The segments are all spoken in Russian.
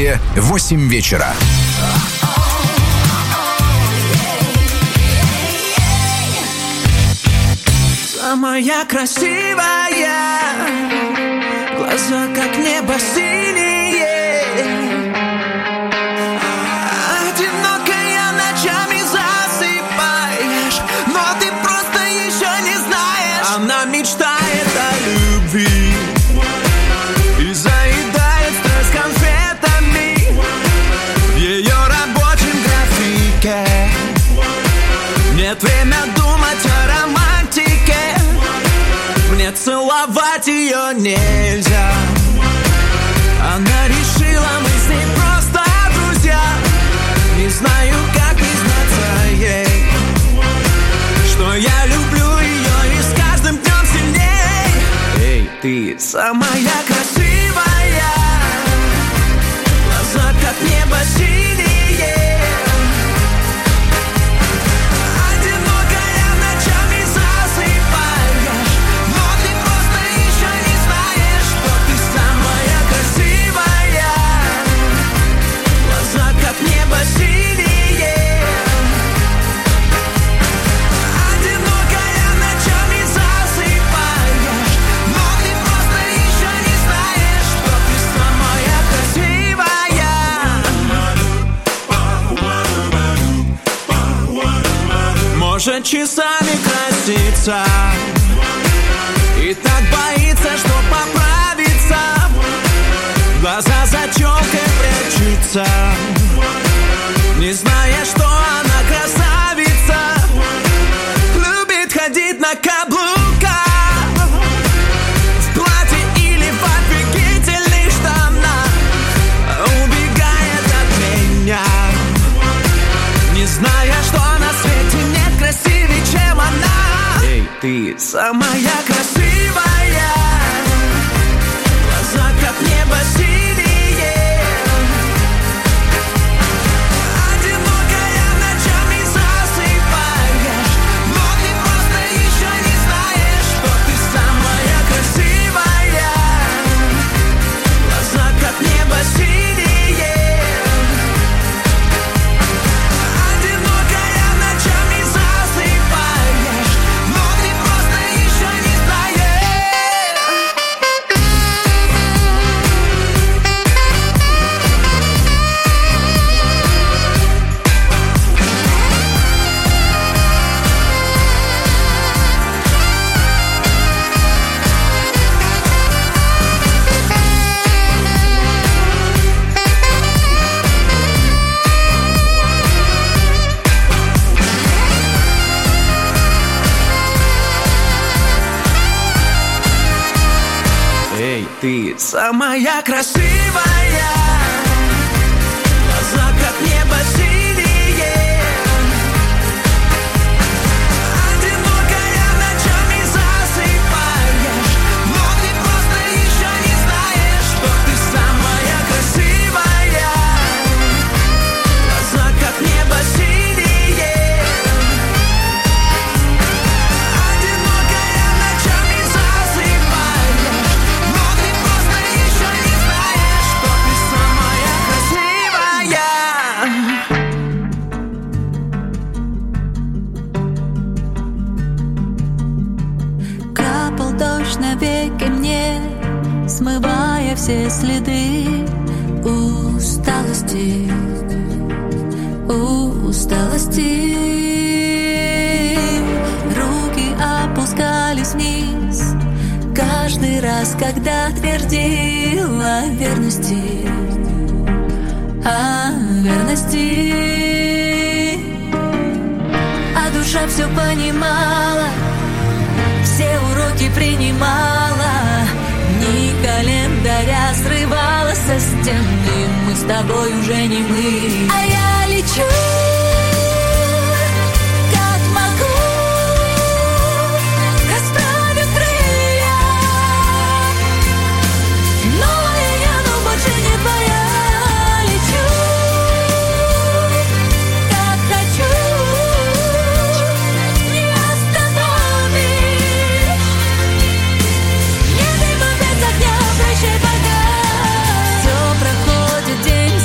Россия, 8 вечера. Самая красивая, глаза как небо синие, одинокая ночами засыпаешь, но ты просто еще не знаешь. Она мечтает о любви и заедает стресс конфетами в ее рабочем графике. Нет времени думать о романтике, мне целовать ее нельзя. Она решила, мы с ней просто друзья. Не знаю, как признаться ей, что я люблю ее и с каждым днем сильней. Эй, ты самая красивая, глаза как небо синие, небо синее. Одинокая ночами засыпаешь, но ты просто еще не знаешь, что ты самая красивая. Может часами краситься и так боится, что поправится, глаза за челкой прячутся, не зная, что она красавица. Любит ходить на каблуках, в платье или в офигительных штанах, убегает от меня, не зная, что на свете нет красивее, чем она. Эй, ты самая красивая, глаза как небо синее. Небо синее. Одинокая ночами засыпаешь, но ты просто еще не Эй, ты самая красивая, глаза как небо синие. Одинокая ночами засыпаешь, но ты просто еще не знаешь, что ты самая красивая, глаза как небо синие. Одинокая ночами засыпаешь, но ты просто еще не знаешь, что ты самая красивая. Капал дождь на веки мне, смывая все следы усталости, усталости. Руки опускались вниз каждый раз, когда твердила о верности, о верности. А душа все понимала, все уроки принимала, дни календаря срывала со стены. Мы с тобой уже не мы, а я лечу, как могу, расправив крылья. Новая я, но больше не твоя. Лечу, как хочу, не остановишь. Не ты без огня, прощай пока. Все проходит день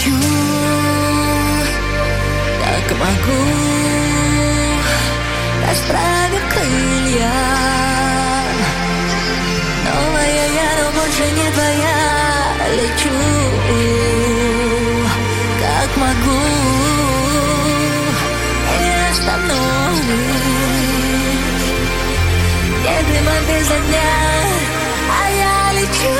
лечу, как могу, расправив крылья. Новая я, но больше не твоя. Лечу, как могу, не остановлюсь. Нет дыма без огня, а я лечу.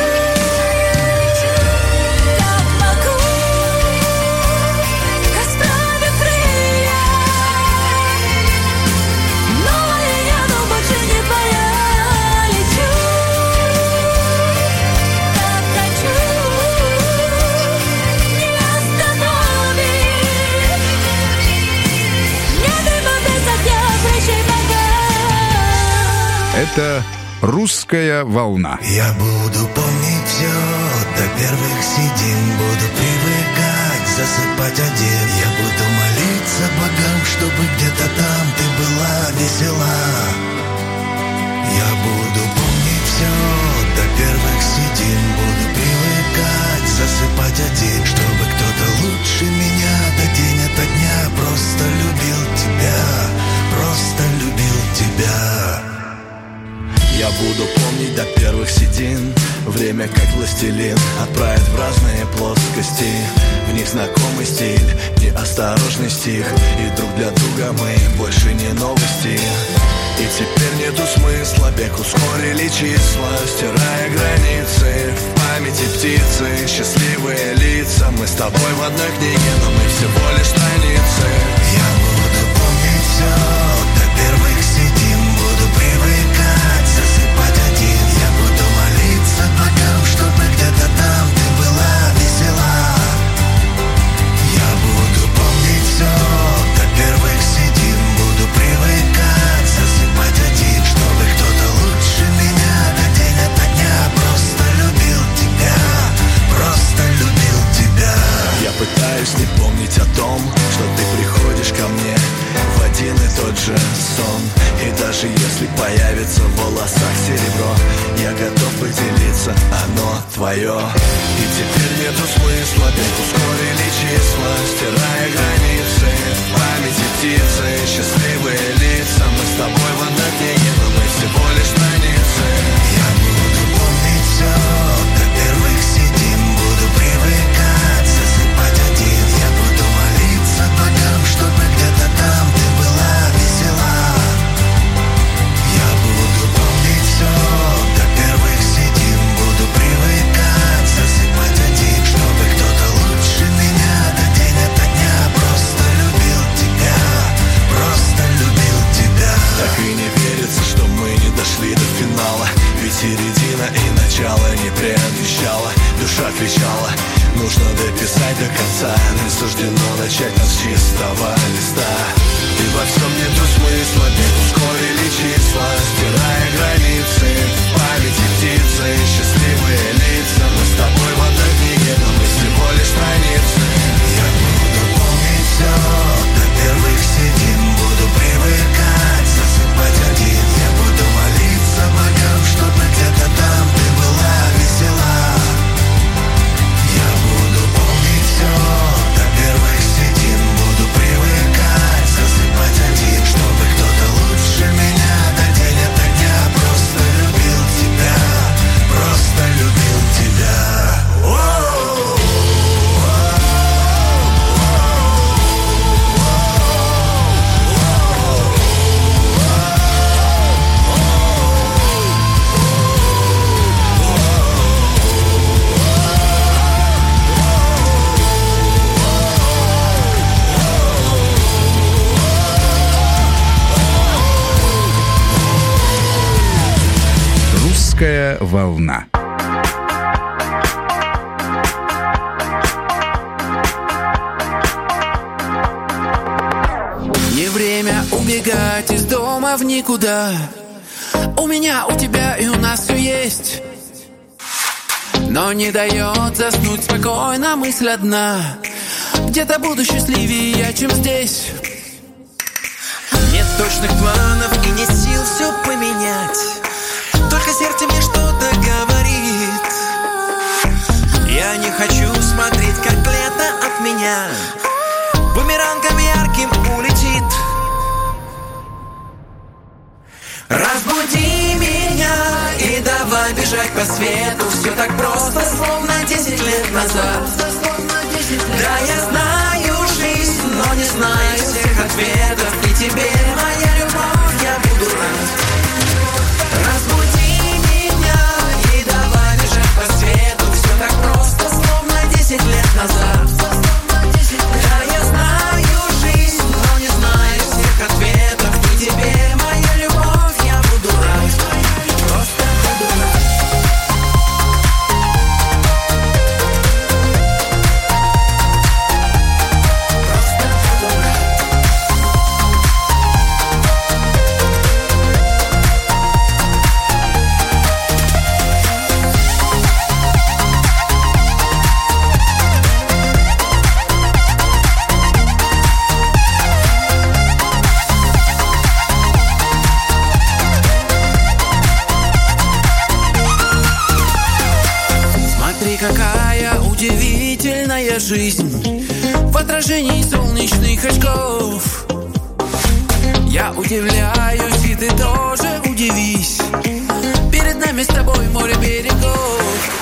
Это «Русская волна». Я буду помнить все до первых седин, буду привыкать, засыпать один. Я буду молиться богам, чтобы где-то там ты была весела. Я буду помнить все до первых седин, буду привыкать, засыпать один, чтобы кто-то лучше меня до день ото дня просто любил тебя, просто любил тебя. Я буду помнить до первых седин, время как властелин отправит в разные плоскости. В них знакомый стиль, неосторожный стих, и друг для друга мы больше не новости. И теперь нету смысла, бег ускорили числа, стирая границы, в памяти птицы, счастливые лица. Мы с тобой в одной книге, но мы всего лишь страницы. Я буду помнить все до первых седин, буду привыкать, засыпать один. Я буду молиться богам, чтобы где-то там ты была весела. Я буду помнить все до первых седин, буду привыкать, засыпать один, чтобы кто-то лучше меня до день ото дня просто любил тебя, просто любил тебя. Я пытаюсь не помнить о том, что ты приходишь ко мне в один и тот же сон. И даже если появится в волосах серебро, я готов поделиться, оно твое. И теперь нету смысла, бег ускорили числа, стирая границы, в памяти птицы, счастливые лица. Мы с тобой в одной книге, но мы всего лишь страницы. Я буду помнить все до первых седин, буду привыкать, засыпать один. Я буду молиться богам, чтобы где-то там ты была весела. Я буду помнить все до первых седин, буду привыкать, засыпать один, чтобы кто-то лучше меня до день ото дня просто любил тебя, просто любил тебя. Так и не верится, что мы не дошли до финала, ведь середина и начало не предвещало. Душа кричала, нужно дописать до конца, не суждено начать нас с чистого листа. И во всем нету смысла, бег ускорили числа, стирая границы, в памяти птицы, счастливые лица. Мы с тобой в одной книге, но мы всего лишь страницы. Я буду помнить все до первых седин, буду привыкать, засыпать один. Я буду молиться богам, чтобы где-то там ты была весела. Я буду помнить все до первых седин, буду привыкать, засыпать один, чтобы кто-то лучше меня до день ото дня просто любил тебя, просто любил тебя. «Русская волна». Не время убегать из дома в никуда. У меня, у тебя и у нас все есть, но не дает заснуть спокойно мысль одна. Где-то буду счастливее я, чем здесь. Нет точных планов и нет сил все поменять, только сердце мне что-то говорит. Я не хочу смотреть, как лето отменяет. бежать по свету. Все так просто, словно 10 лет назад. Да, я знаю жизнь, но не знаю всех ответов. И тебе, моя любовь, я буду рад. Разбуди меня и давай бежать по свету. Все так просто, словно 10 лет назад. Да, я знаю жизнь, но не знаю всех ответов. И тебе, моя любовь, я буду рад. Просто буду рад. Какая удивительная жизнь в отражении солнечных очков. Я удивляюсь, и ты тоже удивись. Перед нами с тобой море берегов.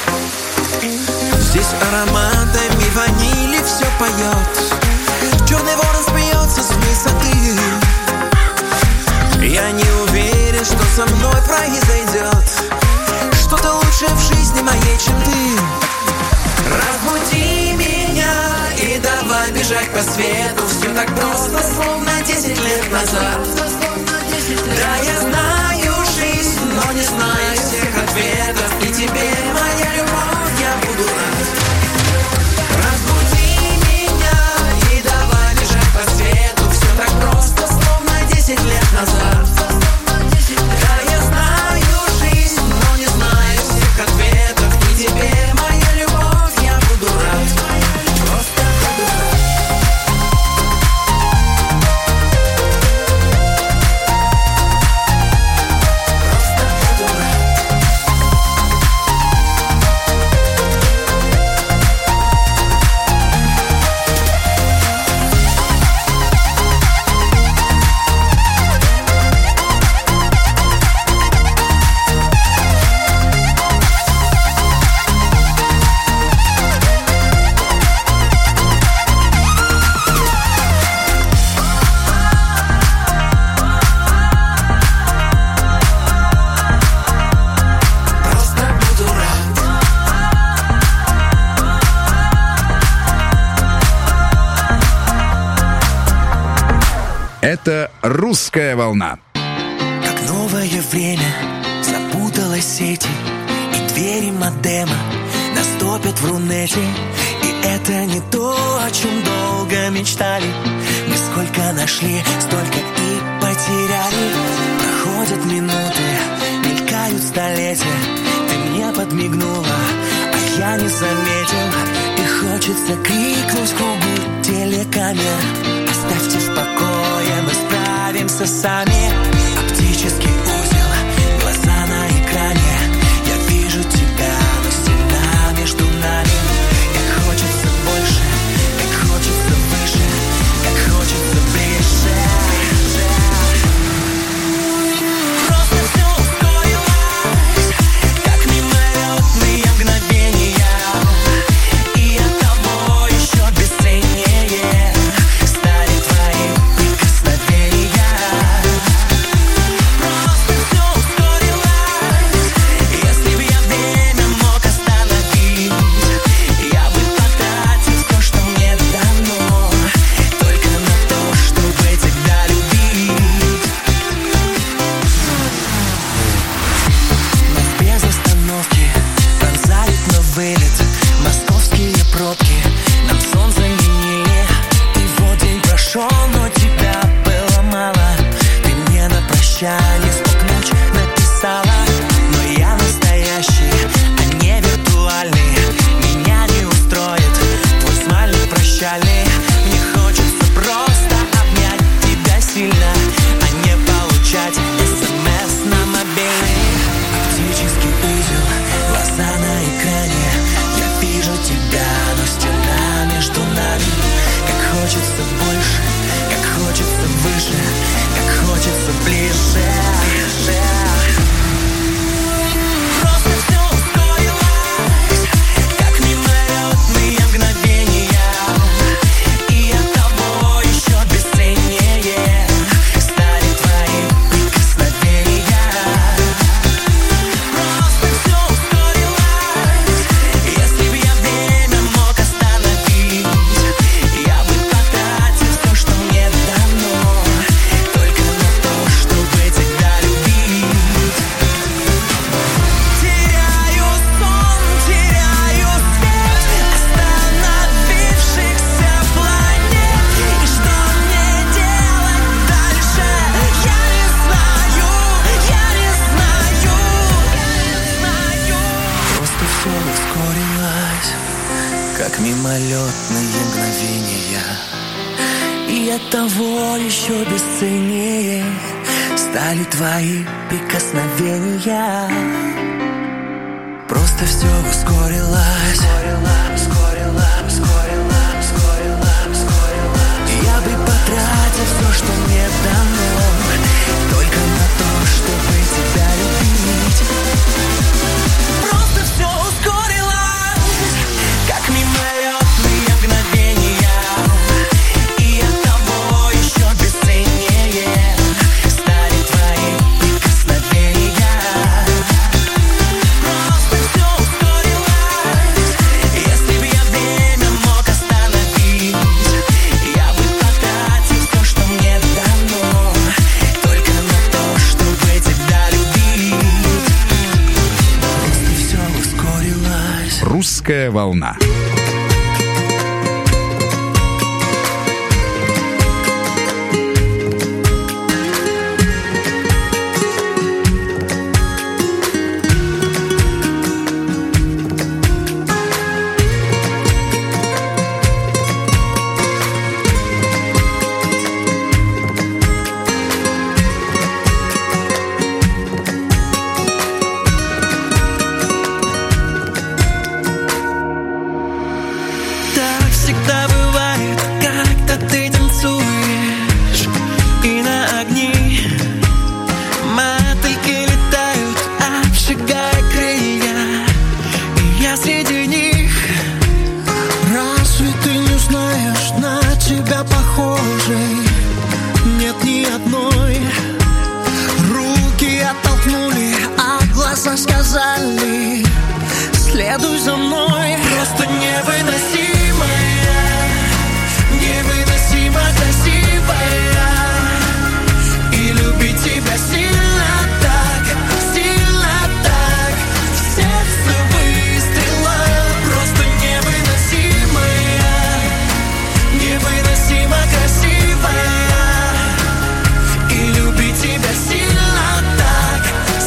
Здесь ароматами ванили все поет. Черный ворон смеется с высоты. Я не уверен, что со мной произойдет что-то лучшее в жизни моей, чем ты. Разбуди меня и давай бежать по свету. Все так просто, словно 10 лет назад. Да, я знаю жизнь, но не знаю всех ответов. И тебе, моя любовь, я буду рад. Разбуди меня и давай бежать по свету. Все так просто, словно 10 лет назад. Да, я знаю жизнь, но не знаю всех ответов. И тебе, моя любовь, я буду рад. Просто буду рад. Просто буду рад. Просто буду рад. Это «Русская волна». Как новое время запуталась сети, и двери модема наступят в Рунете. И это не то, о чем долго мечтали. Мы сколько нашли, столько и потеряли. Проходят минуты, мелькают столетия. Ты мне подмигнула, а я не заметил. И хочется крикнуть в кругу телекамер: оставьте в покое, мы справимся сами. Оптический узел, глаза на экране. Я вижу тебя, но стена между нами. Как хочется больше, как хочется выше, как хочется ближе. Просто все ускорилось, как мимолетные мгновения. И оттого еще бесценнее стали твои прикосновения. Просто как мимолетные мгновения. И оттого еще бесценнее стали твои прикосновения. Просто все ускорилось. Я бы потратил все, что мне дано, только на то, чтобы тебя любить. Просто все ускорилось, как мимолетные мгновения. И оттого еще бесценнее стали твои прикосновения. Просто все ускорилось. Если бы я время мог остановить, я бы потратил все, что мне дано, только на то, чтобы тебя любить. Просто все ускорилось. Русская волна. Так всегда бывает, когда ты танцуешь, и на огни мотыльки летают, обжигая крылья, и я среди них. Разве ты не знаешь, на тебя похожей нет ни одной? Руки оттолкнули, а глаза сказали: следуй за мной. Просто невыносимая, невыносимо красивая, и любить тебя сильно так, в сердце выстрела. Просто невыносимая, невыносимо красивая, и любить тебя сильно так,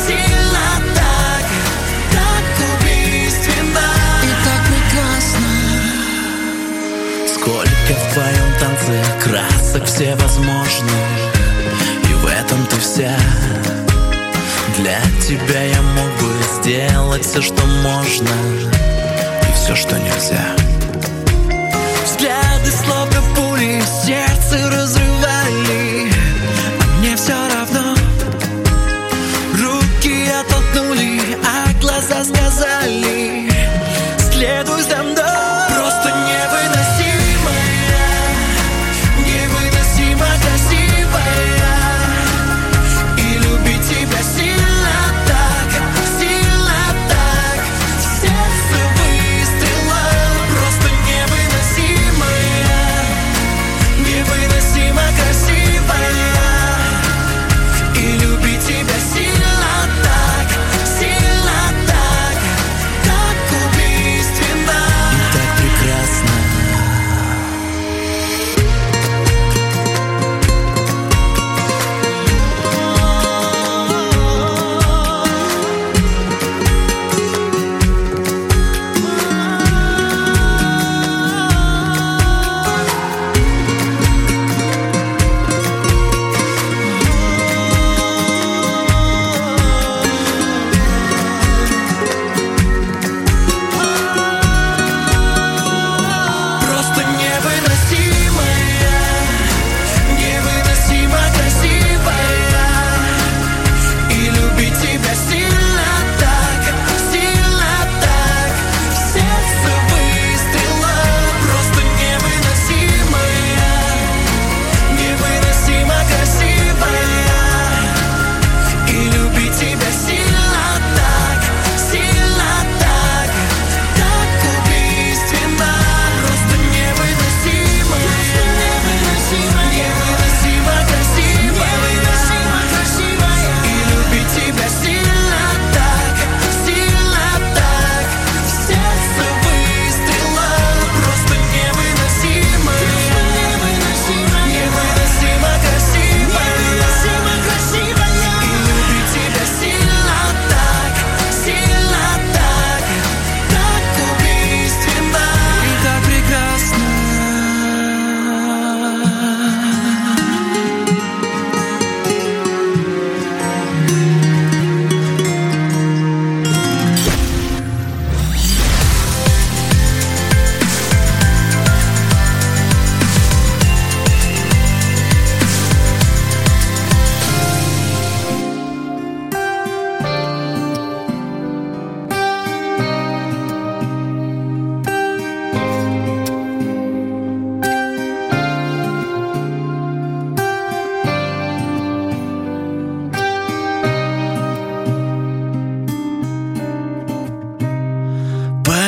так убийственно. И так прекрасно. Сколько в твоем танце красок всевозможных, и в этом ты вся. Для тебя я мог бы сделать все, что можно, и все, что нельзя. Взгляды словно пули сердце разрывали, а мне все равно. Руки оттолкнули, а глаза сказали: следуй за мной. Просто невыносимая, невыносимо красивая, и любить тебя сильно так, в сердце выстрела. Просто невыносимая, невыносимо красивая, и любить тебя сильно так,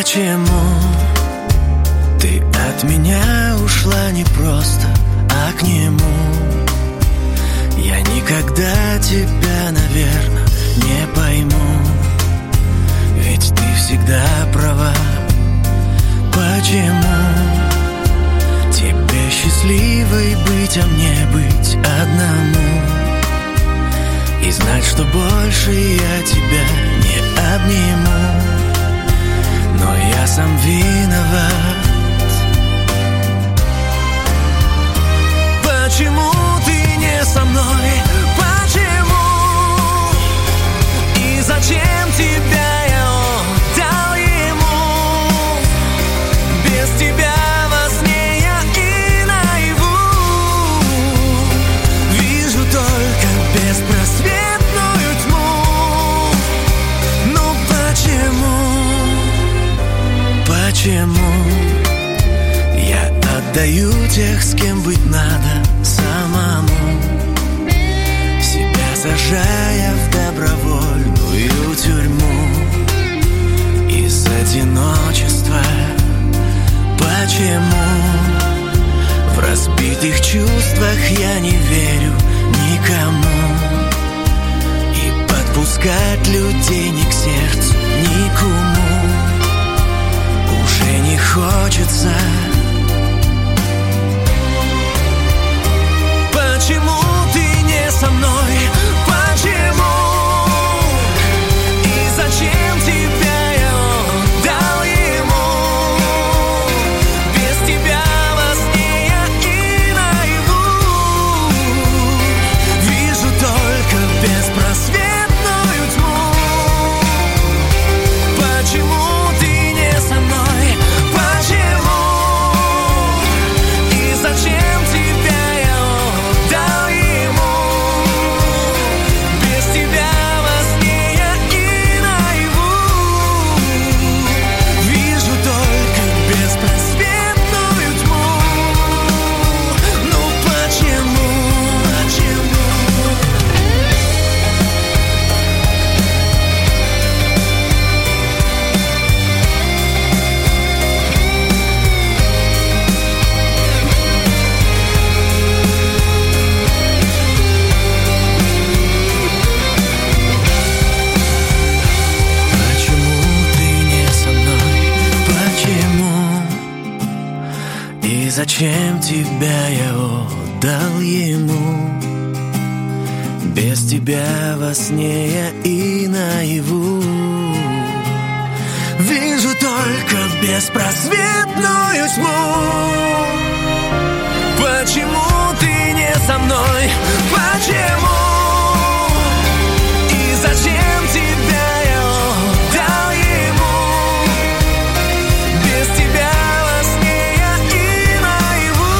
Почему ты от меня ушла не просто, а к нему? Я никогда тебя, наверное, не пойму, ведь ты всегда права. Почему тебе счастливой быть, а мне быть одному? И знать, что больше я тебя не обниму. Но я сам виноват. Почему ты не со мной? Почему? И зачем тебя я отдал ему? Без тебя во сне я и наяву вижу только беспросветную тьму. Ну почему? Почему я отдаю тех, с кем быть надо самому, себя сажая в добровольную тюрьму из одиночества? Почему в разбитых чувствах я не верю никому? И подпускать людей ни к сердцу, ни к уму уже не хочется. Почему ты не со мной? Почему? И зачем тебя я отдал ему? Без тебя во сне я и наяву вижу только беспросветную тьму. Почему ты не со мной? Почему? И зачем тебя я отдал ему? Без тебя во сне я и наяву вижу только беспросветную тьму. Ну почему? Почему ты не со мной? Почему? И зачем тебя я отдал ему? Без тебя во сне я и наяву вижу только беспросветную тьму. Почему ты не со мной? Почему? И зачем тебя я отдал ему? Без тебя во сне я и наяву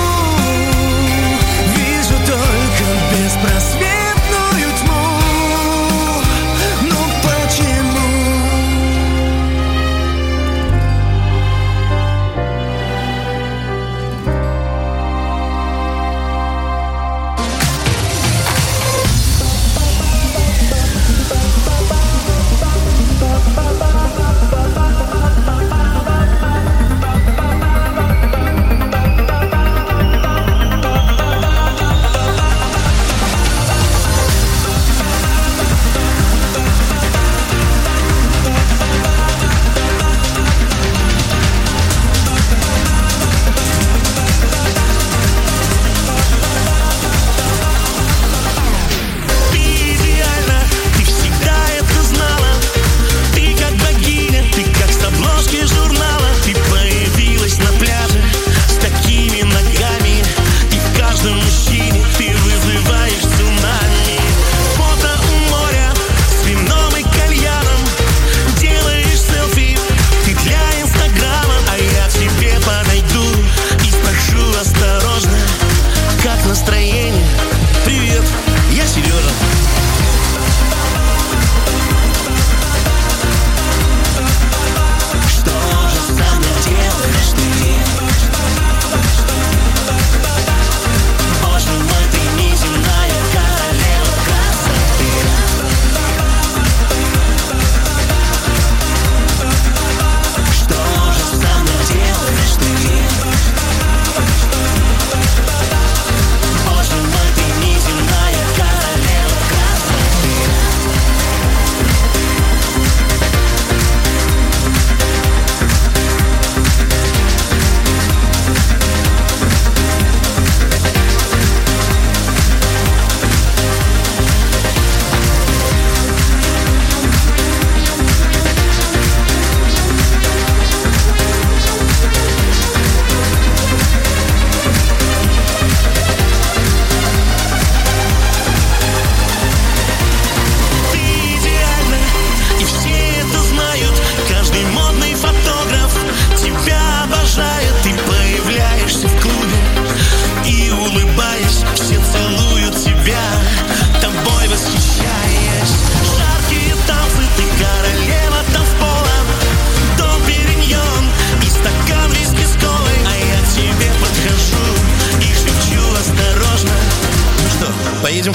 вижу только беспросветную тьму. Ну почему?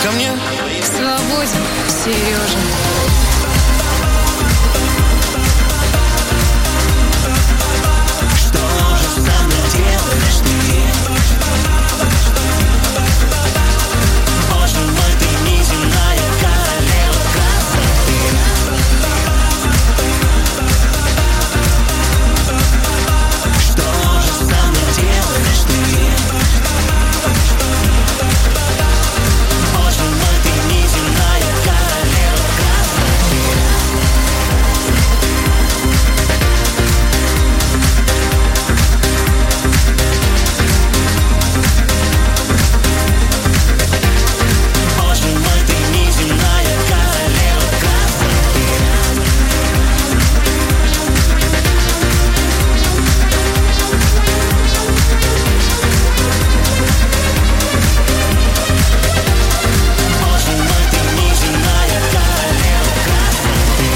ко мне? Свободен, Сережа. Что же со мной делаешь ты? Боже мой, ты неземная королева красоты. Что же со мной делаешь ты? Боже мой, ты неземная королева красоты. Боже мой, ты неземная королева красоты. Боже мой, ты неземная королева красоты.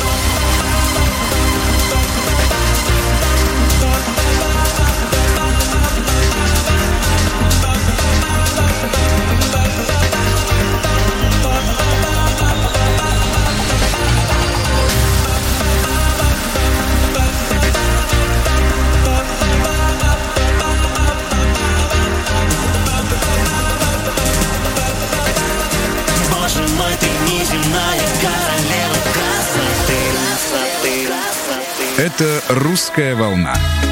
Боже мой, ты неземная королева красоты. Это «Русская волна».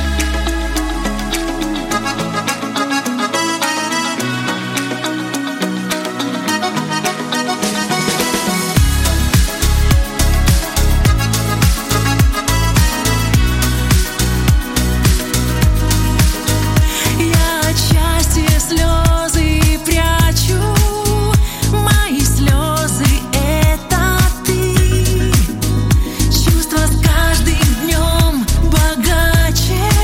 Я от счастья слезы прячу, мои слезы — это ты. Чувства с каждым днем богаче,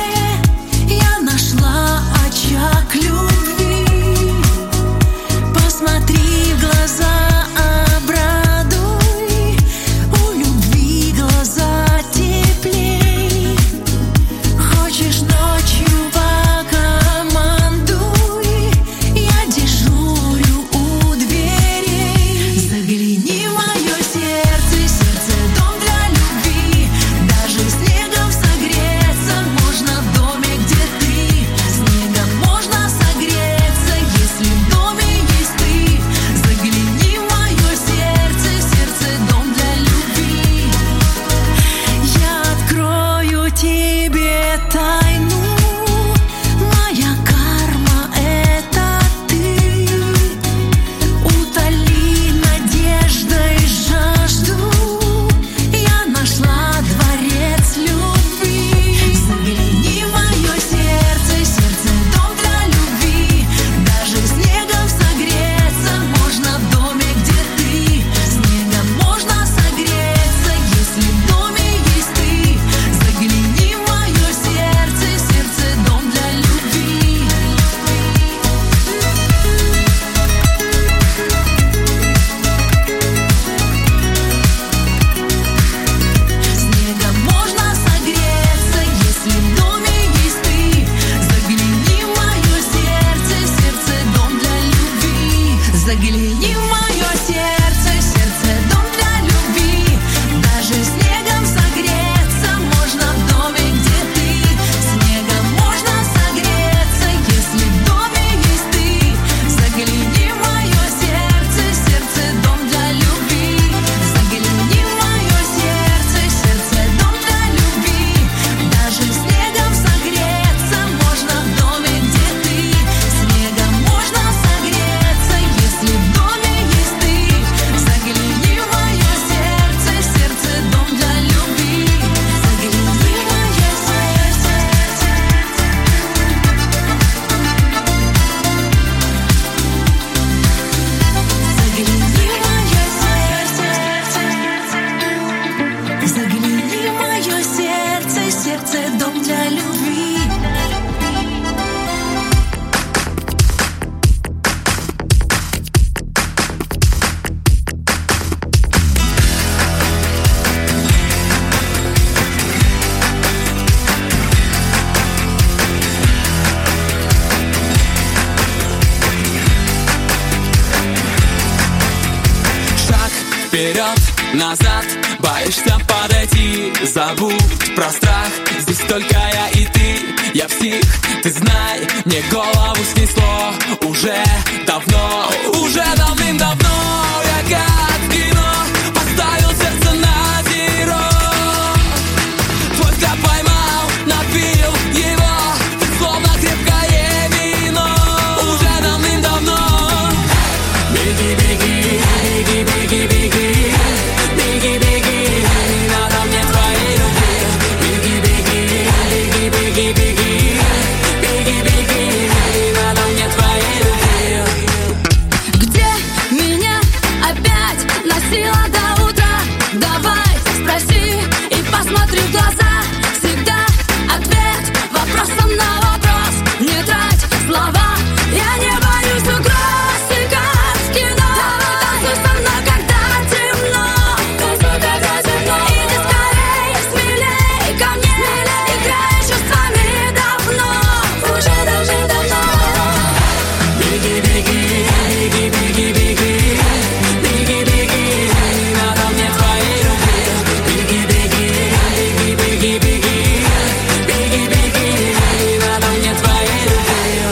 вперед, назад, боишься подойти. Забудь про страх, здесь только я и ты. Я псих, ты знай, мне голову снесло. Уже давно, уже давным-давно. Я как в кино поставил сердце на зеро. Твой взгляд поймал, напил его. Ты словно крепкое вино. Уже давным-давно. Беги, беги, беги, беги, беги. Беги, беги, надо мне твоей руки. Беги, беги, беги, беги, беги. Беги, беги, надо мне твоей руки. Где меня опять носила до утра? Давай спроси и посмотри в глаза. Всегда ответ вопросом на вопрос. Не трать слова, я не боюсь угроз. И как в кино, танцуй со мной, когда темно. Танцуй, когда темно. Иди скорей, смелей ко мне. Играй чувствами давно. Уже давным-давно. Беги, беги, беги, беги, беги. Беги, беги, надо мне твоей руки. Беги, беги, беги, беги, беги. Беги, беги, надо мне твоей руки.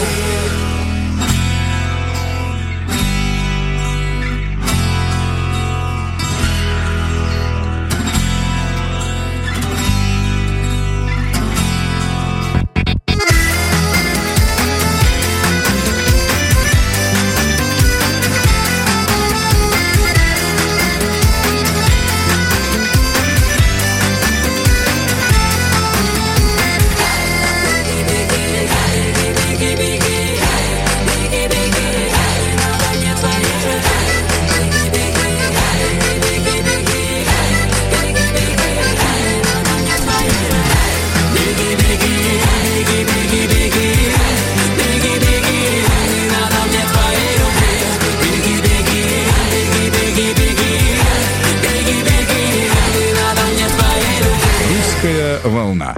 Русская волна.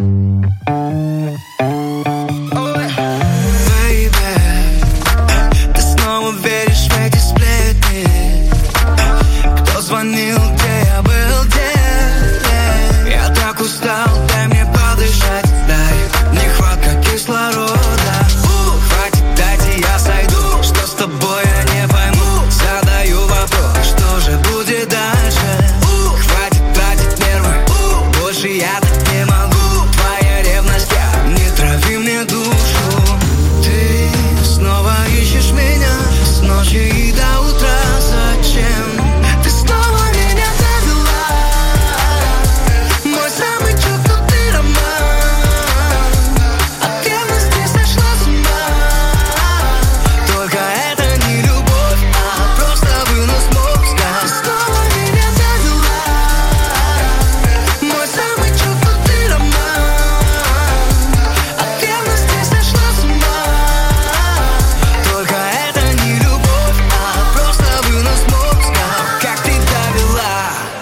Ты снова веришь в эти сплетни? Кто звонил, где я был, где? Я так устал, дай мне подышать. Дай, нехватка кислорода. Хватит, дайте я сойду. Что с тобой, я не пойму. Задаю вопрос, что же будет дальше? Хватит тратить нервы, больше я так не могу. Твоя ревность, я не трави мне душу. Ты снова ищешь меня с ночи и до утра. Зачем? Ты снова меня довела. Мой самый чокнутый роман. От ревности сошла с ума. Только это не любовь, а просто вынос мозга. Ты снова меня довела. Мой самый чокнутый роман. От ревности сошла с ума. Только это не любовь, а просто вынос мозга. Как ты довела.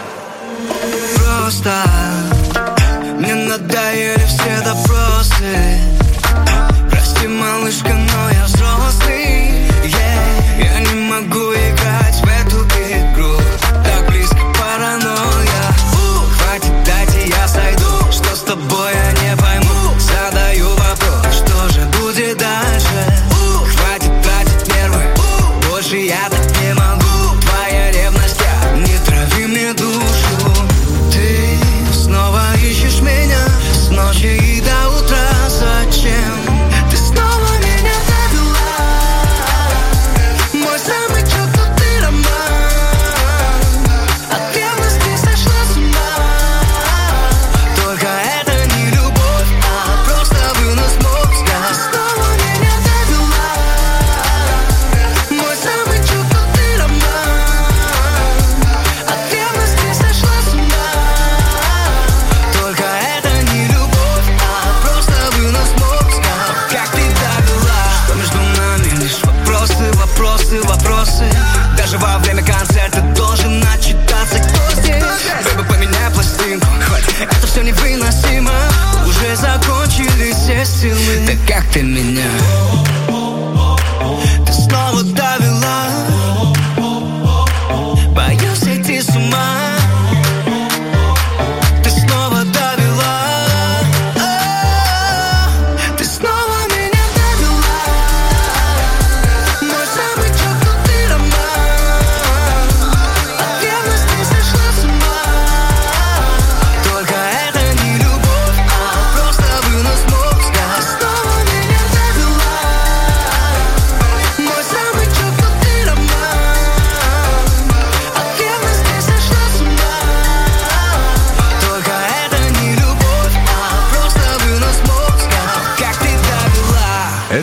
Просто мне надоели все допросы. Прости, малышка, но я взрослый. Я не могу играть в эту игру. Так близко паранойя. Хватит, дайте я сойду. Что с тобой, я не пойму. Задаю вопрос, что же будет дальше? Хватит тратить нервы, больше я так не могу. Твоя ревность, я не трави мне душу. Ты снова ищешь меня с ночи и до утра. Зачем? Ты снова меня довела. Мой самый чокнутый роман. От ревности сошла с ума. Только это не любовь, а просто вынос мозга. Ты снова меня довела. Мой самый чокнутый роман. От ревности сошла с ума. Только это не любовь, а просто вынос мозга. Как ты довела. Что между нами лишь вопросы, вопросы, вопросы. Даже во время концерта должен начитаться, кто здесь. Бэйби, поменяй пластинку, хоть это все невыносимо. Уже закончились все силы. Да как ты меня? Ты снова довела. Боюсь сойти с ума.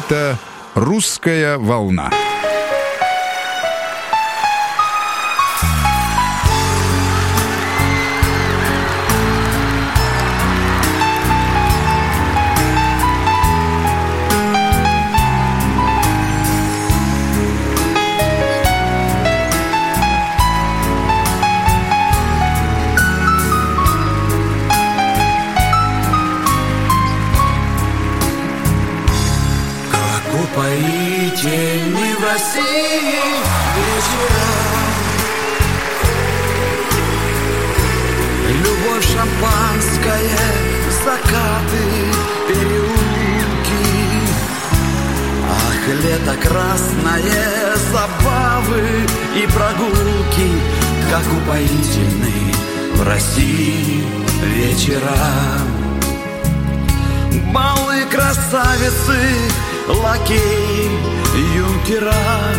Это «Русская волна». Упоительны в России вечера, любовь шампанское, закаты, переулки. Ах, лето красное, забавы и прогулки, как упоительны в России вечера. Балы, красавицы, лакей, юнкера,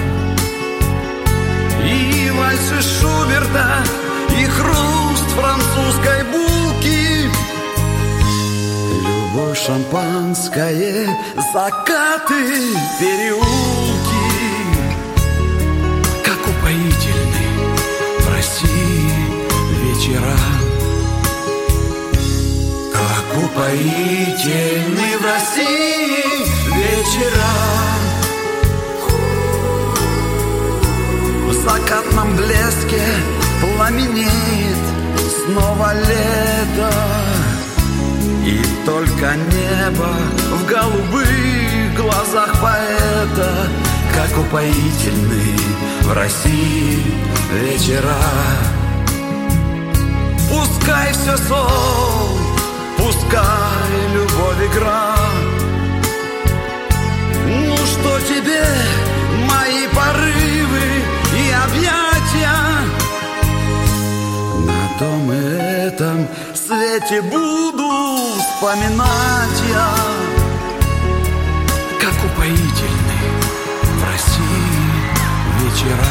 и вальсы Шуберта, и хруст французской булки. Любовь, шампанское, закаты, переулки, как упоительны в России вечера. Как упоительны в России вечера. В закатном блеске пламенеет снова лето, и только небо в голубых глазах поэта. Как упоительны в России вечера. Пускай все сон, пускай любовь игра. Ну что тебе мои порывы и объятия? На том и этом свете буду вспоминать я. Как упоительны в России вечера.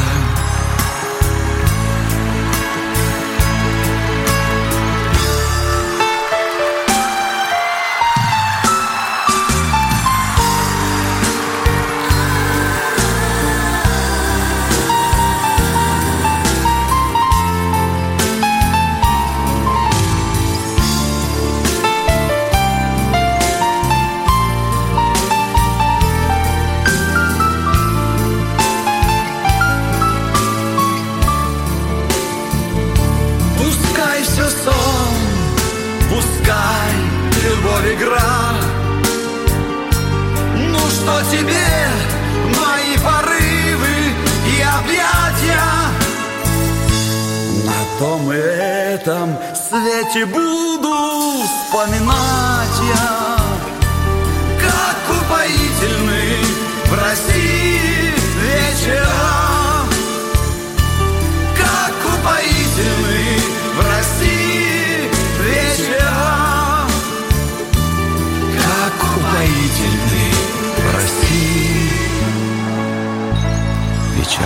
Игра. Ну что тебе мои порывы и объятия? На том и этом свете буду вспоминать я. Как упоительны в России вечера. Как упоительны в России вечера. Упоительны в России вечера.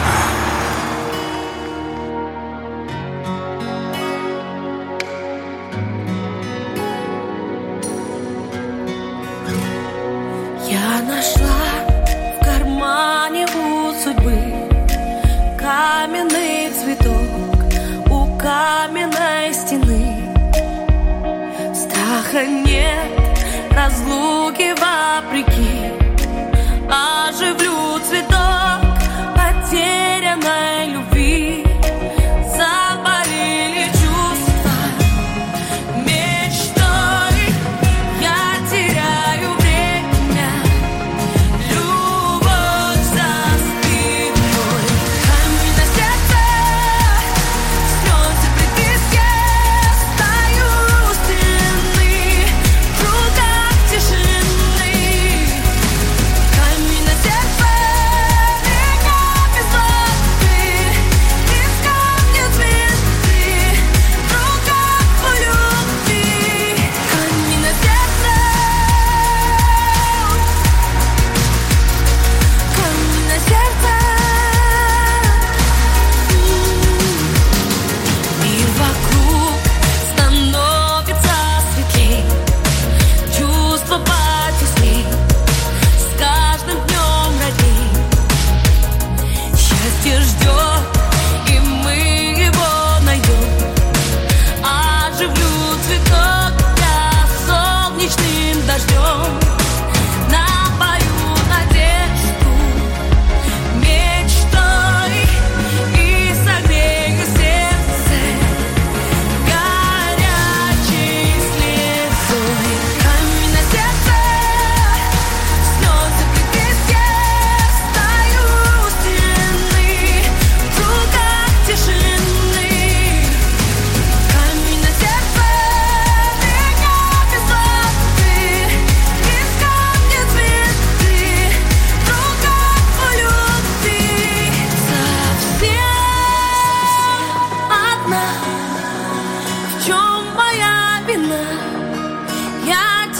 Я нашла в кармане у судьбы каменный цветок у каменной стены. Страха нет, разлуки вопреки, оживлю цветок потерянной любви. Заболели чувства мечтой, я теряю время, любовь за спиной. Камень на сердце, слезы приписки, стою у стены, в руках тишины. Камень на сердце,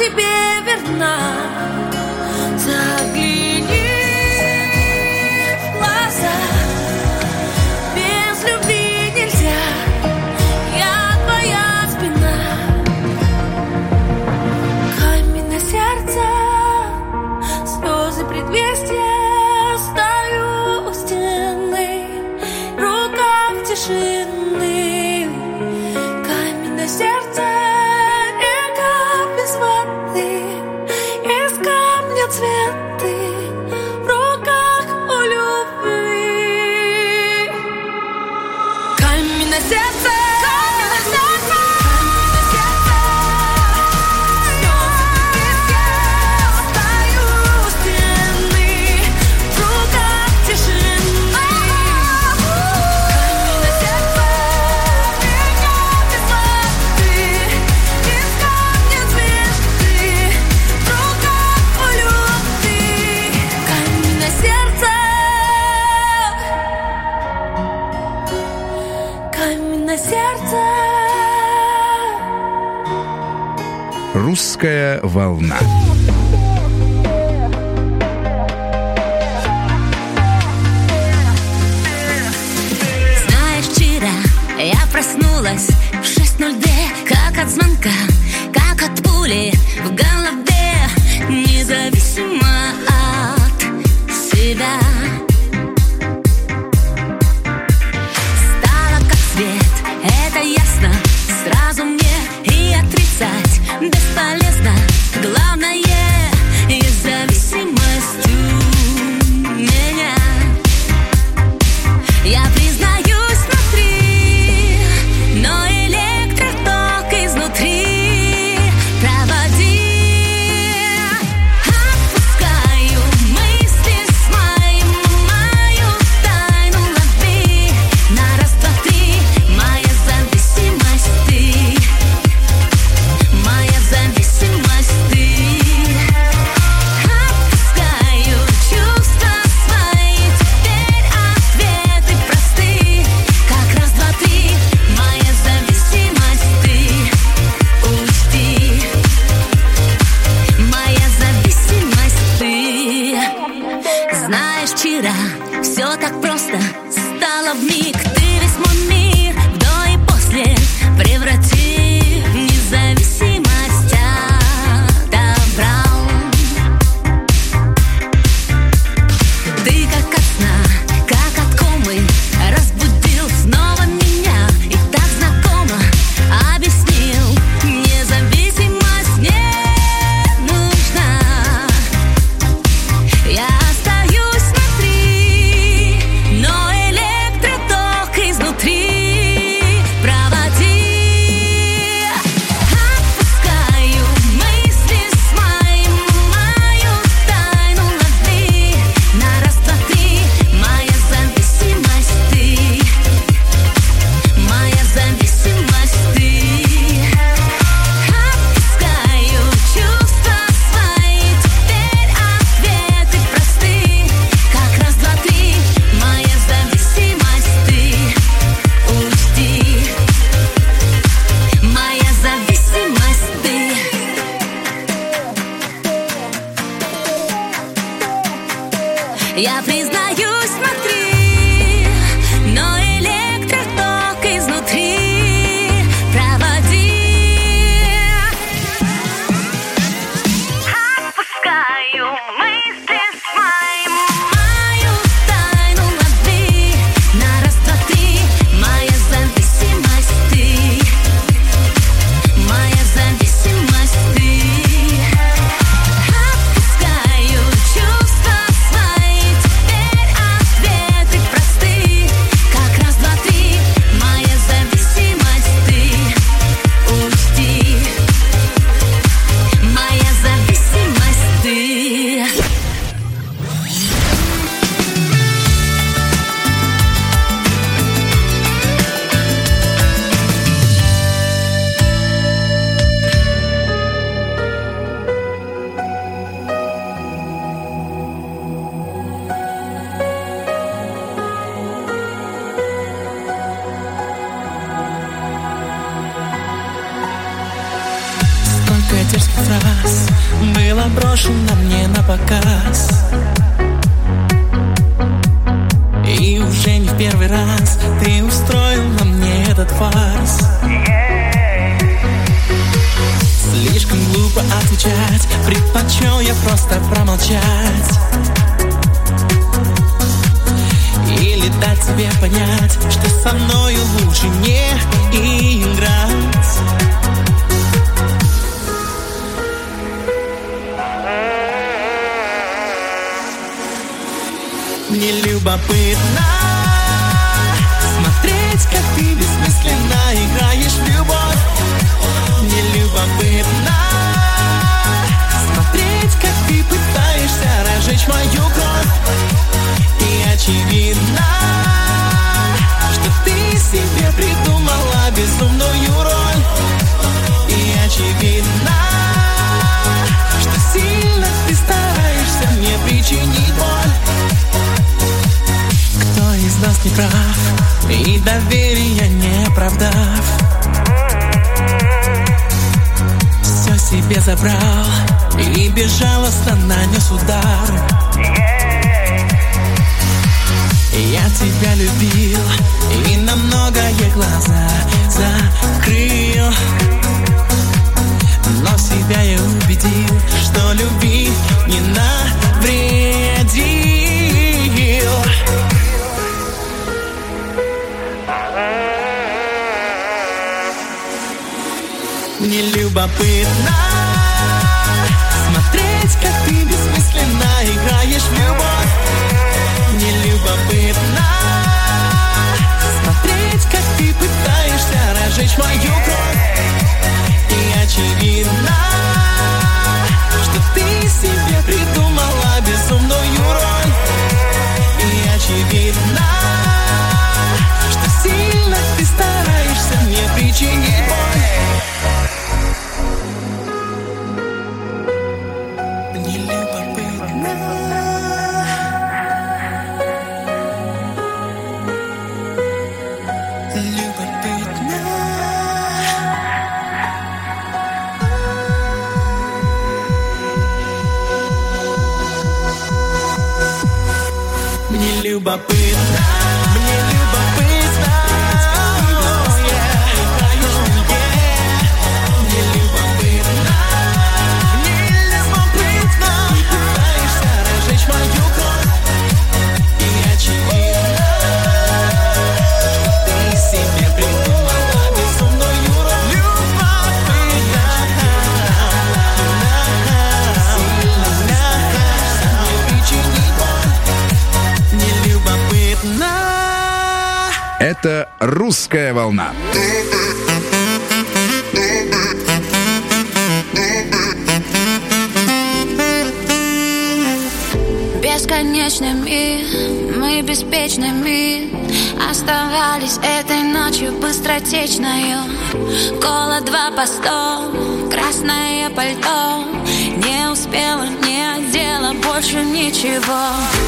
тебе верна. Загляни в глаза, без любви нельзя, я твоя спина. Камень на сердце, слезы предвестия, стою у стены, рука в тишины. Камень на сердце, река без воды, из камня цветы, в руках у любви. Камень на сердце, камень на сердце, стою у стены, в руках тишины. Камень на сердце, река без воды, из камня цветы, в руках у любви. Камень на сердце, камень на сердце. Русская волна. Знаешь, вчера я проснулась в 6:02, как от звонка, как от пули в голове, независимо от себя. Стало как свет, это ясно, сразу мне и отрицать бесполезно. Главное, есть зависимость у меня. Я признаюсь внутри, но электроток изнутри проводи. Отпускаю мысли свои, мою тайну лови. На раз, два, три, моя зависимость ты, моя зависимость ты. Отпускаю чувства свои, теперь ответы просты. Как раз, два, три, моя зависимость ты, учти. Моя зависимость ты. Знаешь, вчера все так просто стало вмиг. Ты весь мой мир в до и после преврати в независимость отобрал. Ты как от сна, как от комы, разбудил снова меня и так знакомо объяснил. Независимость не нужна. Я остаюсь внутри, но электроток изнутри проводи. Отпускаю мысли свои, мою тайну лови. На раз, два, три, моя зависимость ты, моя зависимость ты. Отпускаю чувства свои, теперь ответы просты. Как раз, два, три, моя зависимость ты, учти. Моя зависимость ты. Я признаюсь внутри, но электроток изнутри проводи. Отпускаю мысли свои, мою тайну лови. На раз, два, три, моя зависимость ты, моя зависимость ты. Отпускаю чувства свои, теперь дерзких фраз было брошено мне на показ. И уже не в первый раз ты устроил на мне этот фарс. Слишком глупо отвечать, предпочел я просто промолчать. Или дать тебе понять, что со мною лучше не играть. Мне любопытно смотреть, как ты бессмысленно играешь в любовь. Мне любопытно смотреть, как ты пытаешься разжечь мою кровь. И очевидно, что ты себе придумала безумную роль. И очевидно, что сильно ты стараешься мне причинить боль. Кто из нас не прав и доверия не оправдав, все себе забрал и безжалостно нанес удар. Я тебя любил и на многое глаза закрыл, но себя я убедил, что любви не навредил. Мне любопытно смотреть, как ты бессмысленно играешь в любовь. Мне любопытно смотреть, как ты пытаешься разжечь мою кровь. И очевидно, что ты себе придумала безумную роль. И очевидно, что сильно ты стараешься мне причинить боль. Мне любопытно. Мне любопытно, мне любопытно, мне любопытно, мне любопытно, пытаешься разжечь мою кровь. И очевидно, что ты себе придумала безумную роль. Любопытно, сильно мне причинить боль. Не любопытно. Это «Русская волна». Бесконечными, мы беспечными оставались этой ночью быстротечною. Кола 2 по 100, красное пальто. Не успела, не одела больше ничего.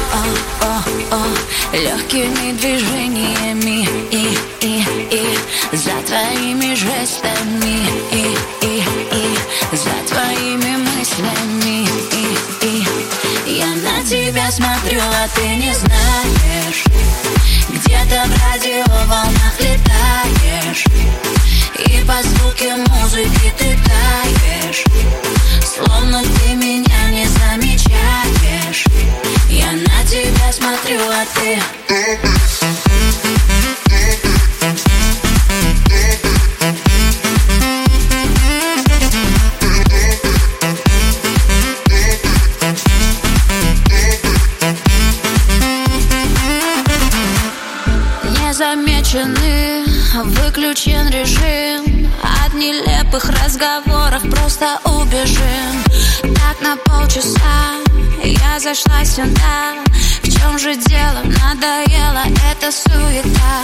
Легкими движениями и за твоими жестами и за твоими мыслями я на тебя смотрю, а ты не знаешь. Где-то в радиоволнах летаешь, и по звуке музыки ты таешь, словно ты меня не замечаешь. Я на тебя смотрю, а ты... Незамеченный, выключен режим. От нелепых разговоров просто убежим. Так на полчаса я зашла сюда. В чем же дело? Надоела эта суета.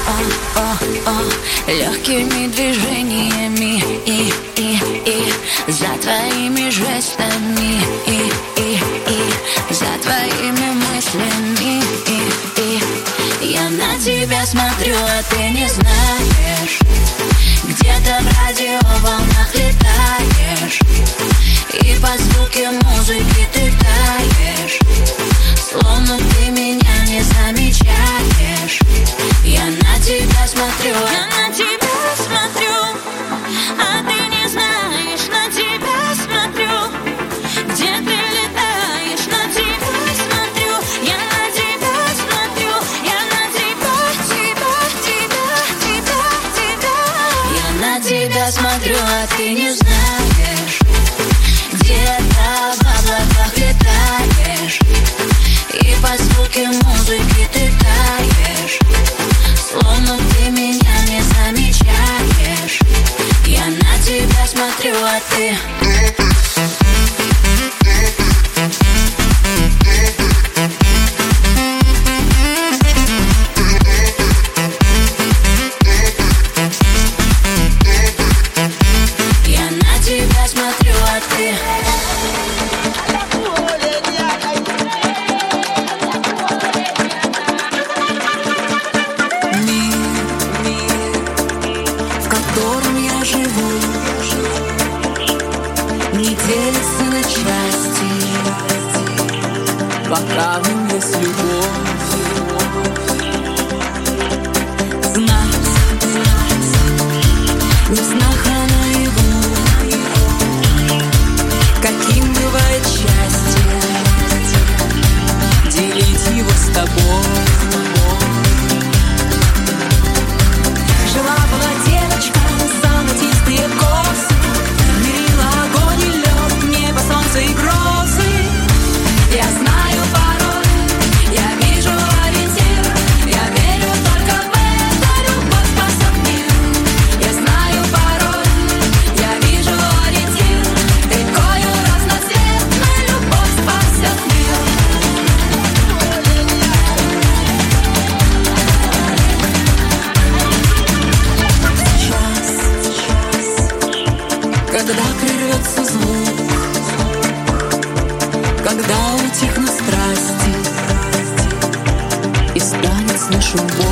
Легкими движениями и за твоими жестами и за твоими мыслями я на тебя смотрю, а ты не знаешь. Где-то в радиоволнах летаешь, и по звуке музыки ты таешь, словно ты меня не замечаешь. Я на тебя смотрю, а ты не знаешь. На тебя смотрю, где ты летаешь. На тебя смотрю, я на тебя смотрю, я на тебя. Я на тебя смотрю, а ты не знаешь. Где-то в облаках летаешь, и по звуке музыки ты таешь, словно ты меня не замечаешь. Я на тебя смотрю, а ты... Я на тебя смотрю, а ты... Не делится на части, пока в нем есть любовь. Знать, не в снах, а наяву, каким бывает счастье, делить его с тобой. Жила-была девочка, золотистые косы, мерила огонь и лед, небо, солнце и грозы. Я знаю пароль, я вижу ориентир, я верю только в это, любовь спасет мир. Я знаю пароль, я вижу ориентир, рекою разноцветной любовь спасет мир. Когда прервется звук, когда утихнут страсти и станет слышен бой,